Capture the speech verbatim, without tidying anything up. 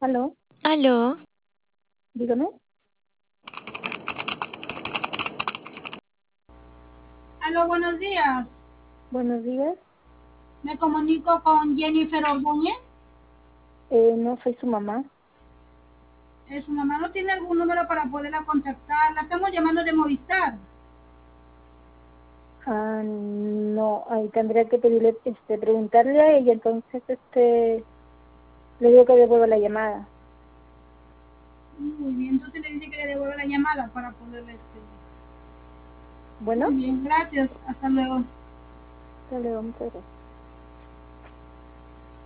Aló, Aló, dígame. Aló, buenos días. Buenos días. Me comunico con Jennifer Ordóñez. Eh, no soy su mamá. Eh, ¿Su mamá no tiene algún número para poderla contactar? La estamos llamando de Movistar. Ah, no, ahí tendría que pedirle, este, preguntarle a ella, entonces, este, le digo que devuelva la llamada. Muy bien, entonces le dice que le devuelva la llamada para poderle... Este... Bueno, Muy bien, gracias. Hasta luego. hasta luego, muchas gracias.